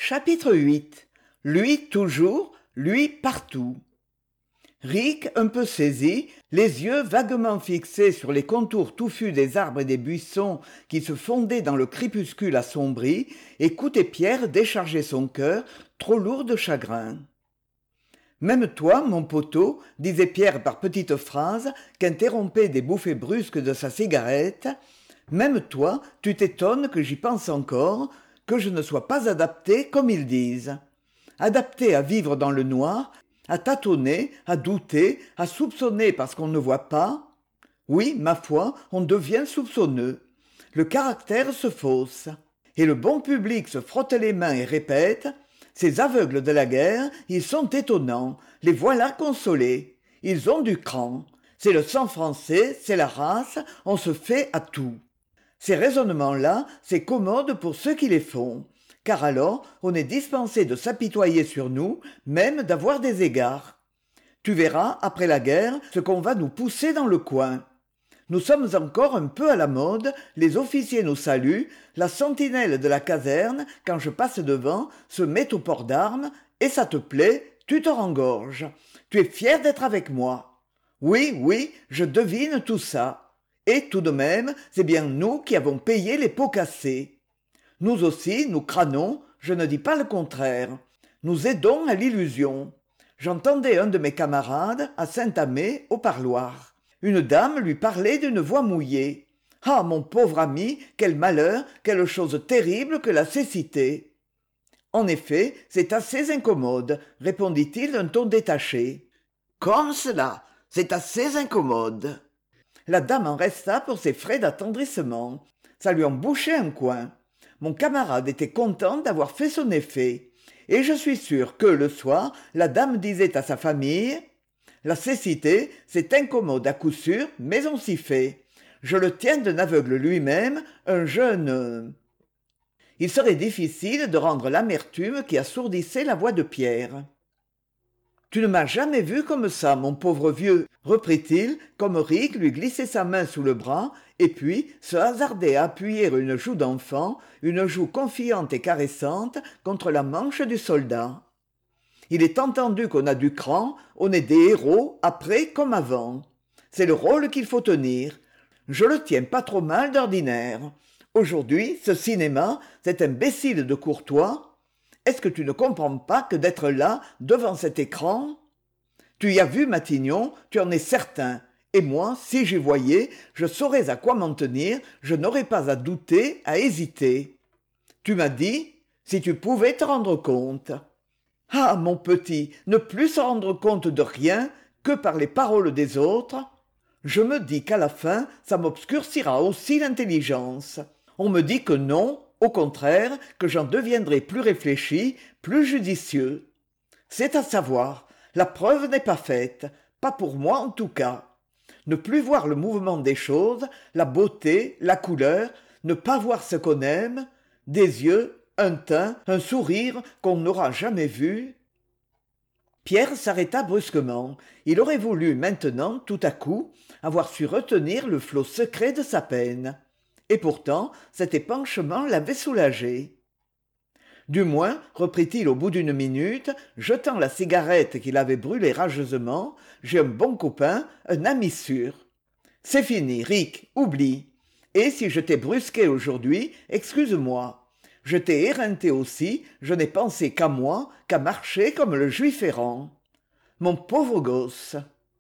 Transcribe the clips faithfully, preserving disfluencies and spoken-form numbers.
Chapitre huit. Lui toujours, lui partout. Ric, un peu saisi, les yeux vaguement fixés sur les contours touffus des arbres et des buissons qui se fondaient dans le crépuscule assombri, écoutait Pierre décharger son cœur, trop lourd de chagrin. « Même toi, mon poteau, disait Pierre par petites phrases qu'interrompaient des bouffées brusques de sa cigarette, même toi, tu t'étonnes que j'y pense encore, que je ne sois pas adapté comme ils disent. Adapté à vivre dans le noir, à tâtonner, à douter, à soupçonner parce qu'on ne voit pas. Oui, ma foi, on devient soupçonneux. Le caractère se fausse. Et le bon public se frotte les mains et répète « Ces aveugles de la guerre, ils sont étonnants, les voilà consolés. Ils ont du cran. C'est le sang français, c'est la race, on se fait à tout. » Ces raisonnements-là, c'est commode pour ceux qui les font, car alors on est dispensé de s'apitoyer sur nous, même d'avoir des égards. Tu verras, après la guerre, ce qu'on va nous pousser dans le coin. Nous sommes encore un peu à la mode, les officiers nous saluent, la sentinelle de la caserne, quand je passe devant, se met au port d'armes, et ça te plaît, tu te rengorges. Tu es fier d'être avec moi. Oui, oui, je devine tout ça. Et tout de même, c'est bien nous qui avons payé les pots cassés. Nous aussi, nous crânons, je ne dis pas le contraire. Nous aidons à l'illusion. J'entendais un de mes camarades, à Saint-Amé, au parloir. Une dame lui parlait d'une voix mouillée. « Ah, mon pauvre ami, quel malheur, quelle chose terrible que la cécité !» « En effet, c'est assez incommode, » répondit-il d'un ton détaché. « Comme cela, c'est assez incommode. » La dame en resta pour ses frais d'attendrissement. Ça lui en bouchait un coin. Mon camarade était content d'avoir fait son effet. Et je suis sûr que, le soir, la dame disait à sa famille « La cécité, c'est incommode à coup sûr, mais on s'y fait. Je le tiens d'un aveugle lui-même, un jeune... » Il serait difficile de rendre l'amertume qui assourdissait la voix de Pierre. « Tu ne m'as jamais vu comme ça, mon pauvre vieux, » reprit-il, comme Ric lui glissait sa main sous le bras, et puis se hasardait à appuyer une joue d'enfant, une joue confiante et caressante, contre la manche du soldat. Il est entendu qu'on a du cran, on est des héros, après comme avant. C'est le rôle qu'il faut tenir. Je le tiens pas trop mal d'ordinaire. Aujourd'hui, ce cinéma, cet imbécile de Courtois, est-ce que tu ne comprends pas que d'être là, devant cet écran? Tu y as vu Matignon, tu en es certain. Et moi, si j'y voyais, je saurais à quoi m'en tenir, je n'aurais pas à douter, à hésiter. Tu m'as dit, si tu pouvais te rendre compte. Ah, mon petit, ne plus se rendre compte de rien que par les paroles des autres. Je me dis qu'à la fin, ça m'obscurcira aussi l'intelligence. On me dit que non, au contraire, que j'en deviendrai plus réfléchi, plus judicieux. C'est à savoir, la preuve n'est pas faite, pas pour moi en tout cas. Ne plus voir le mouvement des choses, la beauté, la couleur, ne pas voir ce qu'on aime, des yeux, un teint, un sourire qu'on n'aura jamais vu. Pierre s'arrêta brusquement. Il aurait voulu maintenant, tout à coup, avoir su retenir le flot secret de sa peine. Et pourtant, cet épanchement l'avait soulagé. Du moins, reprit-il au bout d'une minute, jetant la cigarette qu'il avait brûlée rageusement, j'ai un bon copain, un ami sûr. C'est fini, Ric, oublie. Et si je t'ai brusqué aujourd'hui, excuse-moi. Je t'ai éreinté aussi, je n'ai pensé qu'à moi, qu'à marcher comme le juif errant. Mon pauvre gosse.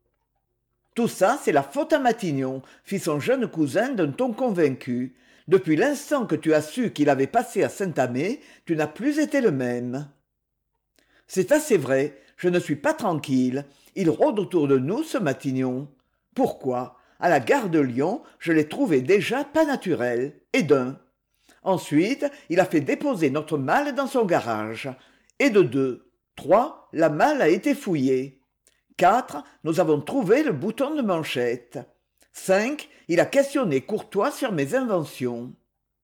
Tout ça, c'est la faute à Matignon, fit son jeune cousin d'un ton convaincu. Depuis l'instant que tu as su qu'il avait passé à Saint-Amé, tu n'as plus été le même. C'est assez vrai, je ne suis pas tranquille. Il rôde autour de nous, ce Matignon. Pourquoi? À la gare de Lyon, je l'ai trouvé déjà pas naturel, et d'un. Ensuite, il a fait déposer notre malle dans son garage. Et de deux. Trois, la malle a été fouillée. Quatre, nous avons trouvé le bouton de manchette. Cinq, il a questionné Courtois sur mes inventions.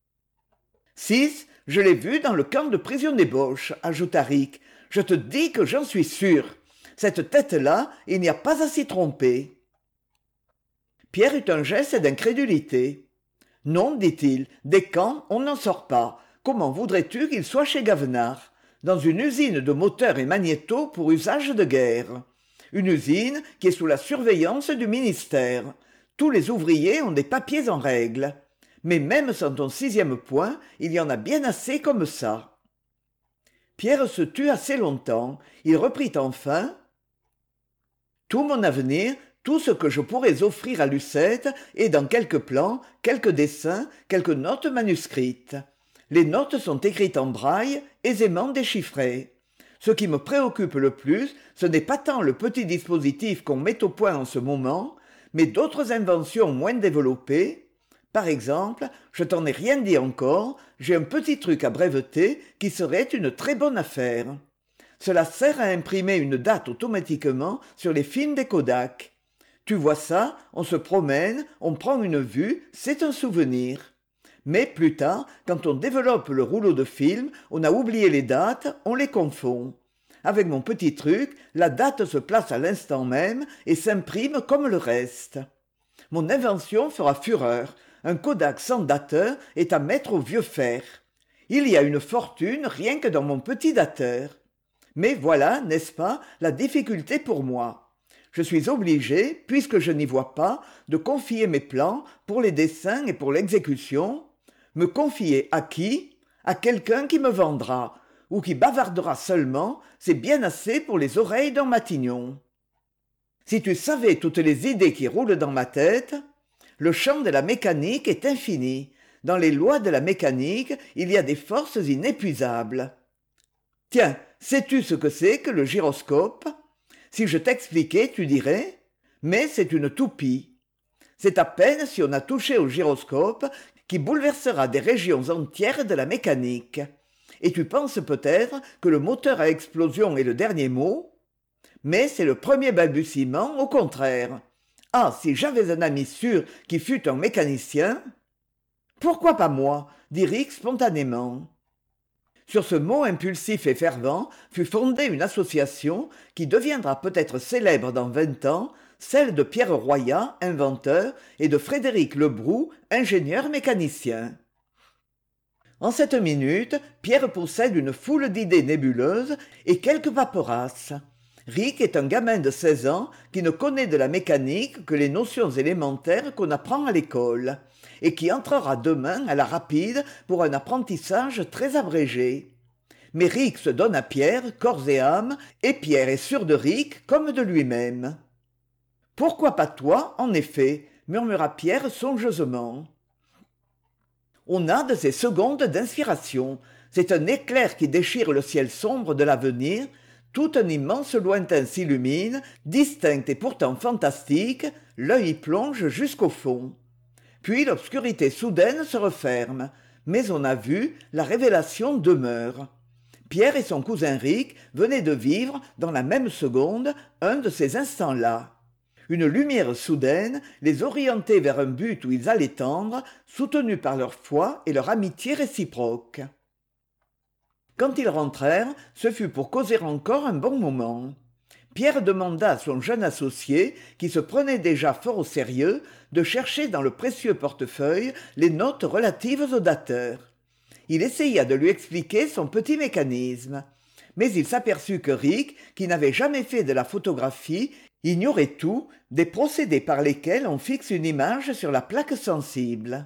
Six, je l'ai vu dans le camp de prisonniers Boche, ajouta Ric. Je te dis que j'en suis sûr. Cette tête-là, il n'y a pas à s'y tromper. Pierre eut un geste d'incrédulité. Non, dit-il, des camps, on n'en sort pas. Comment voudrais-tu qu'il soit chez Gavenard? dans une usine de moteurs et magnétos pour usage de guerre. Une usine qui est sous la surveillance du ministère. Tous les ouvriers ont des papiers en règle. Mais même sans ton sixième point, il y en a bien assez comme ça. » Pierre se tut assez longtemps. Il reprit enfin. « Tout mon avenir, tout ce que je pourrais offrir à Lucette est dans quelques plans, quelques dessins, quelques notes manuscrites. Les notes sont écrites en braille, aisément déchiffrées. Ce qui me préoccupe le plus, ce n'est pas tant le petit dispositif qu'on met au point en ce moment, mais d'autres inventions moins développées. Par exemple, je t'en ai rien dit encore, j'ai un petit truc à breveter qui serait une très bonne affaire. Cela sert à imprimer une date automatiquement sur les films des Kodak. Tu vois ça, on se promène, on prend une vue, c'est un souvenir. Mais plus tard, quand on développe le rouleau de film, on a oublié les dates, on les confond. Avec mon petit truc, la date se place à l'instant même et s'imprime comme le reste. Mon invention fera fureur. Un Kodak sans dateur est à mettre au vieux fer. Il y a une fortune rien que dans mon petit dateur. Mais voilà, n'est-ce pas, la difficulté pour moi. Je suis obligé, puisque je n'y vois pas, de confier mes plans pour les dessins et pour l'exécution. Me confier à qui? À quelqu'un qui me vendra, ou qui bavardera seulement, c'est bien assez pour les oreilles d'un Matignon. Si tu savais toutes les idées qui roulent dans ma tête, le champ de la mécanique est infini. Dans les lois de la mécanique, il y a des forces inépuisables. Tiens, sais-tu ce que c'est que le gyroscope? Si je t'expliquais, tu dirais « mais c'est une toupie ». C'est à peine si on a touché au gyroscope qui bouleversera des régions entières de la mécanique. Et tu penses peut-être que le moteur à explosion est le dernier mot? Mais c'est le premier balbutiement, au contraire. Ah, si j'avais un ami sûr qui fût un mécanicien! Pourquoi pas moi? Dit Rick spontanément. Sur ce mot impulsif et fervent fut fondée une association qui deviendra peut-être célèbre dans vingt ans, celle de Pierre Royat, inventeur, et de Frédéric Lebroux, ingénieur mécanicien. En cette minute, Pierre possède une foule d'idées nébuleuses et quelques paperasses. Rick est un gamin de seize ans qui ne connaît de la mécanique que les notions élémentaires qu'on apprend à l'école, et qui entrera demain à la rapide pour un apprentissage très abrégé. Mais Rick se donne à Pierre, corps et âme, et Pierre est sûr de Rick comme de lui-même. « Pourquoi pas toi, en effet ?» murmura Pierre songeusement. On a de ces secondes d'inspiration. C'est un éclair qui déchire le ciel sombre de l'avenir. Tout un immense lointain s'illumine, distinct et pourtant fantastique, l'œil y plonge jusqu'au fond. Puis l'obscurité soudaine se referme, mais on a vu, la révélation demeure. Pierre et son cousin Rick venaient de vivre, dans la même seconde, un de ces instants-là. Une lumière soudaine les orientait vers un but où ils allaient tendre, soutenus par leur foi et leur amitié réciproque. Quand ils rentrèrent, ce fut pour causer encore un bon moment. Pierre demanda à son jeune associé, qui se prenait déjà fort au sérieux, de chercher dans le précieux portefeuille les notes relatives au dateur. Il essaya de lui expliquer son petit mécanisme. Mais il s'aperçut que Rick, qui n'avait jamais fait de la photographie, ignorait tout des procédés par lesquels on fixe une image sur la plaque sensible.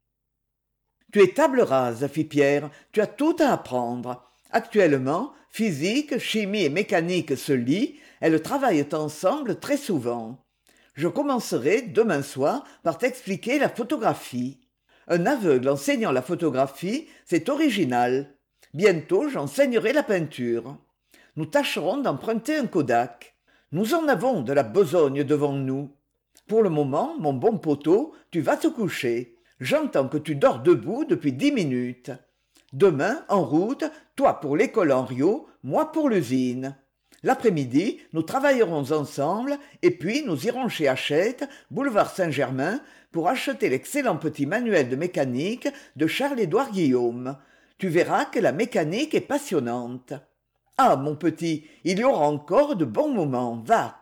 « Tu es table rase, fit Pierre, tu as tout à apprendre. Actuellement, physique, chimie et mécanique se lient, elles travaillent ensemble très souvent. Je commencerai, demain soir, par t'expliquer la photographie. Un aveugle enseignant la photographie, c'est original. Bientôt, j'enseignerai la peinture. Nous tâcherons d'emprunter un Kodak. Nous en avons de la besogne devant nous. Pour le moment, mon bon poteau, tu vas te coucher. J'entends que tu dors debout depuis dix minutes. Demain, en route, toi pour l'école Henriot, moi pour l'usine. L'après-midi, nous travaillerons ensemble et puis nous irons chez Hachette, boulevard Saint-Germain, pour acheter l'excellent petit manuel de mécanique de Charles-Édouard Guillaume. Tu verras que la mécanique est passionnante. Ah, mon petit, il y aura encore de bons moments, va.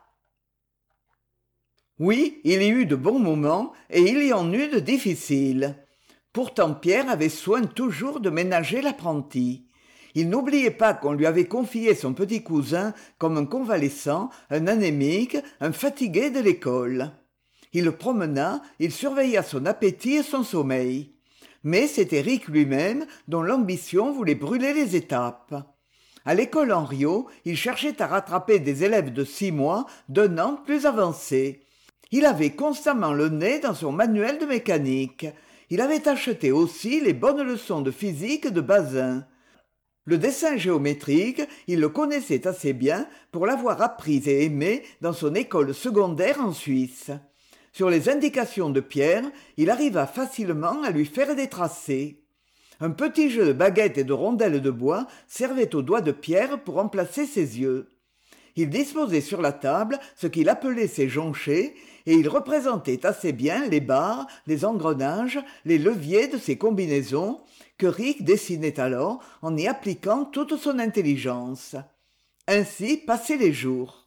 Oui, il y eut de bons moments et il y en eut de difficiles. Pourtant Pierre avait soin toujours de ménager l'apprenti. Il n'oubliait pas qu'on lui avait confié son petit cousin comme un convalescent, un anémique, un fatigué de l'école. Il le promena, il surveilla son appétit et son sommeil. Mais c'était Ric lui-même dont l'ambition voulait brûler les étapes. À l'école Henriot, il cherchait à rattraper des élèves de six mois d'un an plus avancés. Il avait constamment le nez dans son manuel de mécanique. Il avait acheté aussi les bonnes leçons de physique de Bazin. Le dessin géométrique, il le connaissait assez bien pour l'avoir appris et aimé dans son école secondaire en Suisse. Sur les indications de Pierre, il arriva facilement à lui faire des tracés. Un petit jeu de baguettes et de rondelles de bois servait aux doigts de Pierre pour remplacer ses yeux. Il disposait sur la table ce qu'il appelait ses jonchets, et il représentait assez bien les barres, les engrenages, les leviers de ces combinaisons, que Ric dessinait alors en y appliquant toute son intelligence. Ainsi passaient les jours.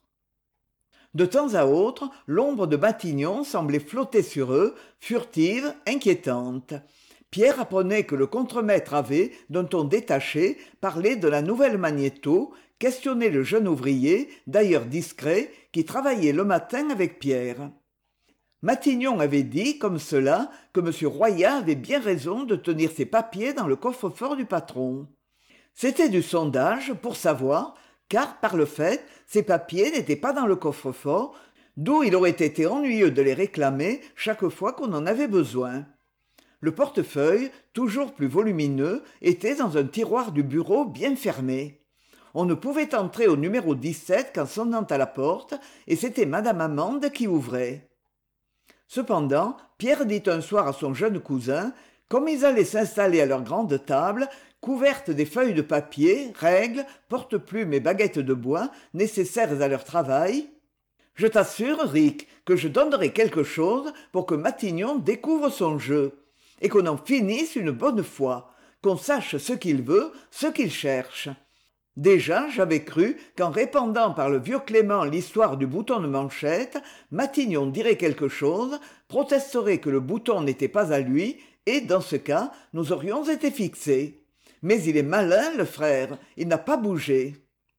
De temps à autre, l'ombre de Matignon semblait flotter sur eux, furtive, inquiétante. Pierre apprenait que le contremaître avait, d'un ton détaché, parlé de la nouvelle magnéto, questionné le jeune ouvrier, d'ailleurs discret, qui travaillait le matin avec Pierre. Matignon avait dit, comme cela, que M. Royat avait bien raison de tenir ses papiers dans le coffre-fort du patron. C'était du sondage pour savoir, car, par le fait, ces papiers n'étaient pas dans le coffre-fort, d'où il aurait été ennuyeux de les réclamer chaque fois qu'on en avait besoin. Le portefeuille, toujours plus volumineux, était dans un tiroir du bureau bien fermé. On ne pouvait entrer au numéro dix-sept qu'en sonnant à la porte, et c'était madame Amande qui ouvrait. Cependant, Pierre dit un soir à son jeune cousin, comme ils allaient s'installer à leur grande table, couverte des feuilles de papier, règles, porte-plumes et baguettes de bois, nécessaires à leur travail, « Je t'assure, Ric, que je donnerai quelque chose pour que Matignon découvre son jeu, et qu'on en finisse une bonne fois, qu'on sache ce qu'il veut, ce qu'il cherche. Déjà, j'avais cru qu'en répandant par le vieux Clément l'histoire du bouton de manchette, Matignon dirait quelque chose, protesterait que le bouton n'était pas à lui, et, dans ce cas, nous aurions été fixés. Mais il est malin, le frère, il n'a pas bougé. »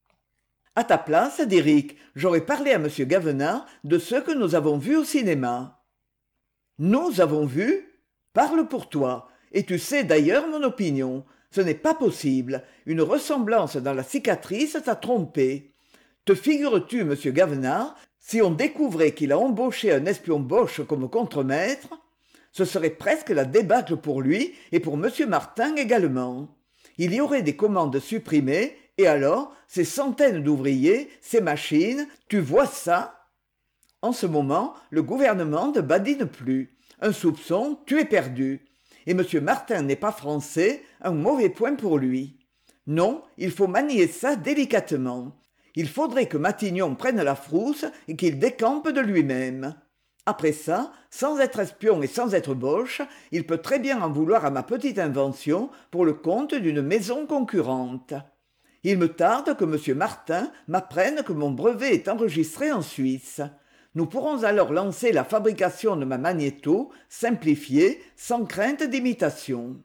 À ta place, dit Ric, j'aurais parlé à M. Gavenard de ce que nous avons vu au cinéma. « Nous avons vu ? Parle pour toi, et tu sais d'ailleurs mon opinion. Ce n'est pas possible. Une ressemblance dans la cicatrice t'a trompé. Te figures-tu, M. Gavenard, si on découvrait qu'il a embauché un espion Boche comme contremaître ? Ce serait presque la débâcle pour lui et pour M. Martin également. Il y aurait des commandes supprimées, et alors, ces centaines d'ouvriers, ces machines, tu vois ça ? En ce moment, le gouvernement ne badine plus. Un soupçon, tu es perdu. Et M. Martin n'est pas français, un mauvais point pour lui. Non, il faut manier ça délicatement. Il faudrait que Matignon prenne la frousse et qu'il décampe de lui-même. Après ça, sans être espion et sans être Boche, il peut très bien en vouloir à ma petite invention pour le compte d'une maison concurrente. Il me tarde que M. Martin m'apprenne que mon brevet est enregistré en Suisse. Nous pourrons alors lancer la fabrication de ma magnéto, simplifiée, sans crainte d'imitation.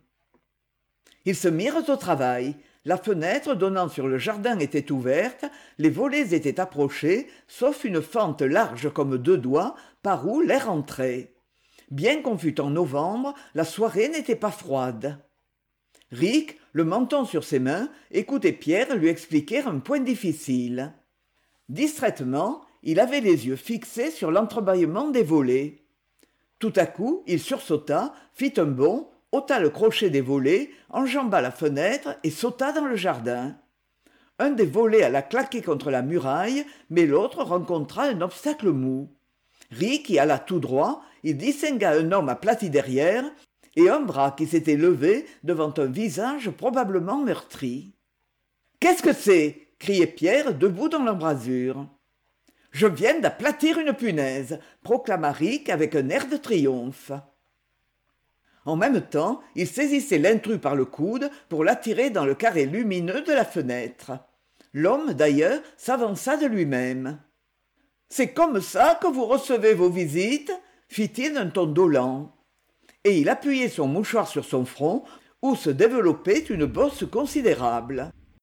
Ils se mirent au travail. La fenêtre donnant sur le jardin était ouverte, les volets étaient approchés, sauf une fente large comme deux doigts, par où l'air entrait. Bien qu'on fût en novembre, la soirée n'était pas froide. Ric, le menton sur ses mains, écoutait Pierre lui expliquer un point difficile. Distraitement, il avait les yeux fixés sur l'entrebâillement des volets. Tout à coup, il sursauta, fit un bond, ôta le crochet des volets, enjamba la fenêtre et sauta dans le jardin. Un des volets alla claquer contre la muraille, mais l'autre rencontra un obstacle mou. Ric y alla tout droit, il distingua un homme aplati derrière et un bras qui s'était levé devant un visage probablement meurtri. « Qu'est-ce que c'est ?» criait Pierre, debout dans l'embrasure. « Je viens d'aplatir une punaise !» proclama Ric avec un air de triomphe. En même temps, il saisissait l'intrus par le coude pour l'attirer dans le carré lumineux de la fenêtre. L'homme, d'ailleurs, s'avança de lui-même. « C'est comme ça que vous recevez vos visites ?» fit-il d'un ton dolent. Et il appuyait son mouchoir sur son front, où se développait une bosse considérable.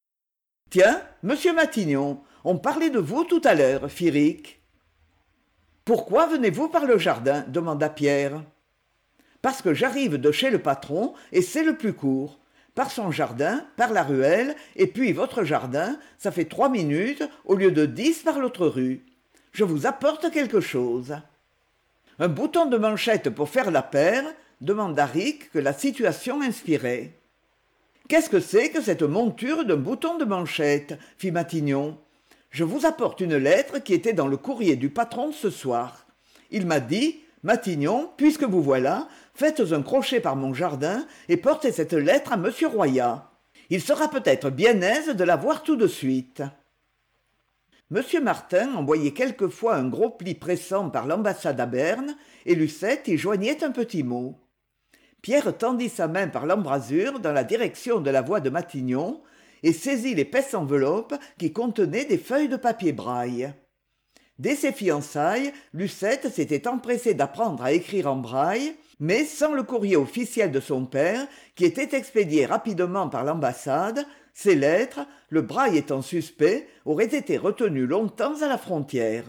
Tiens, monsieur Matignon, on parlait de vous tout à l'heure, fit Ric. Pourquoi venez-vous par le jardin demanda Pierre. Parce que j'arrive de chez le patron et c'est le plus court. Par son jardin, par la ruelle, et puis votre jardin, ça fait trois minutes au lieu de dix par l'autre rue. Je vous apporte quelque chose. Un bouton de manchette pour faire la paire demanda Ric que la situation inspirait. Qu'est-ce que c'est que cette monture d'un bouton de manchette fit Matignon. Je vous apporte une lettre qui était dans le courrier du patron ce soir. Il m'a dit « Matignon, puisque vous voilà, faites un crochet par mon jardin et portez cette lettre à monsieur Royat. Il sera peut-être bien aise de la voir tout de suite. » Monsieur Martin envoyait quelquefois un gros pli pressant par l'ambassade à Berne et Lucette y joignait un petit mot. Pierre tendit sa main par l'embrasure dans la direction de la voix de Matignon et saisit l'épaisse enveloppe qui contenait des feuilles de papier braille. Dès ses fiançailles, Lucette s'était empressée d'apprendre à écrire en braille, mais sans le courrier officiel de son père, qui était expédié rapidement par l'ambassade, ces lettres, le braille étant suspect, auraient été retenues longtemps à la frontière.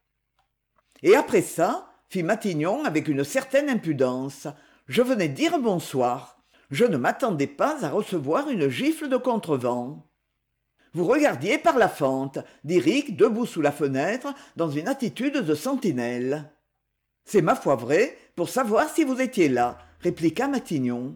Et après ça, fit Matignon avec une certaine impudence, je venais dire bonsoir. Je ne m'attendais pas à recevoir une gifle de contrevent. Vous regardiez par la fente, dit Ric debout sous la fenêtre, dans une attitude de sentinelle. C'est ma foi vrai, pour savoir si vous étiez là, répliqua Matignon.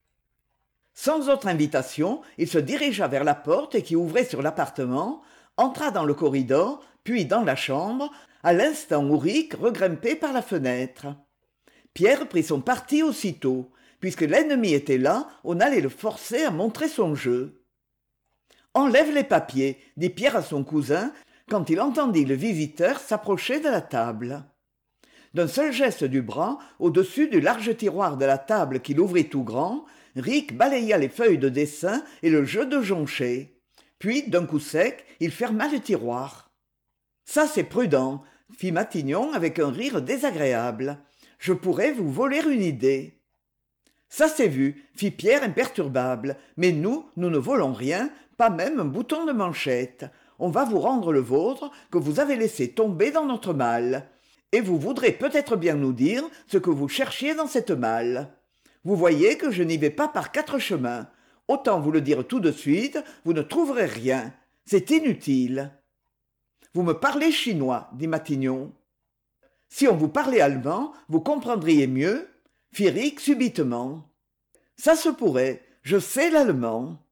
Sans autre invitation, il se dirigea vers la porte qui ouvrait sur l'appartement, entra dans le corridor, puis dans la chambre, à l'instant où Ric regrimpait par la fenêtre. Pierre prit son parti aussitôt. Puisque l'ennemi était là, on allait le forcer à montrer son jeu. « Enlève les papiers, dit Pierre à son cousin, quand il entendit le visiteur s'approcher de la table. D'un seul geste du bras, au-dessus du large tiroir de la table qu'il ouvrit tout grand, Ric balaya les feuilles de dessin et le jeu de joncher. Puis, d'un coup sec, il ferma le tiroir. « Ça, c'est prudent, » fit Matignon avec un rire désagréable. « Je pourrais vous voler une idée. » Ça c'est vu, fit Pierre imperturbable, mais nous, nous ne volons rien, pas même un bouton de manchette. On va vous rendre le vôtre que vous avez laissé tomber dans notre malle. Et vous voudrez peut-être bien nous dire ce que vous cherchiez dans cette malle. Vous voyez que je n'y vais pas par quatre chemins. Autant vous le dire tout de suite, vous ne trouverez rien. C'est inutile. Vous me parlez chinois, dit Matignon. Si on vous parlait allemand, vous comprendriez mieux, fit Ric subitement. Ça se pourrait, je sais l'allemand.